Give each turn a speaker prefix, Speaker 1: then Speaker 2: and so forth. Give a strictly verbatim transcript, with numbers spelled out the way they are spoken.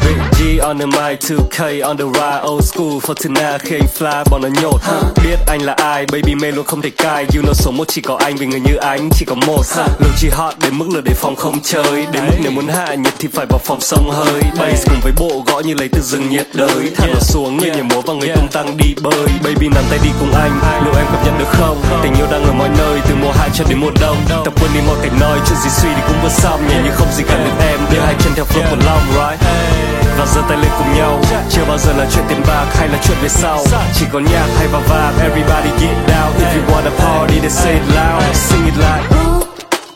Speaker 1: G on the mic, two K on the ride, old school for tonight khi anh fly bọn nó nhột. Biết anh là ai, baby mê luôn không thể cai. You know số một chỉ có anh vì người như anh chỉ có một. Lượng chỉ hot đến mức lửa để phòng không chơi. Đến mức nếu muốn hạ nhiệt thì phải vào phòng sông hơi. Bass cùng với bộ gõ như lấy từ rừng nhiệt đới. Thả nó xuống như nhảy múa và người tung tăng đi bơi. Baby nắm tay đi cùng anh, liệu em cảm nhận được không? Tình yêu đang ở mọi nơi, từ mùa hạ cho đến mùa đông. Tập quên đi mọi cảnh nói, chuyện gì suy thì cũng vừa xong. Nhẹ như không gì gần được em, đưa hai chân theo flow của long, right? Và giơ tay lên cùng nhau, chưa bao giờ là chuyện tiền bạc hay là chuyện về sau. Chỉ có nhạc hay vào vibe, everybody get down. If you wanna party then say it loud, sing it like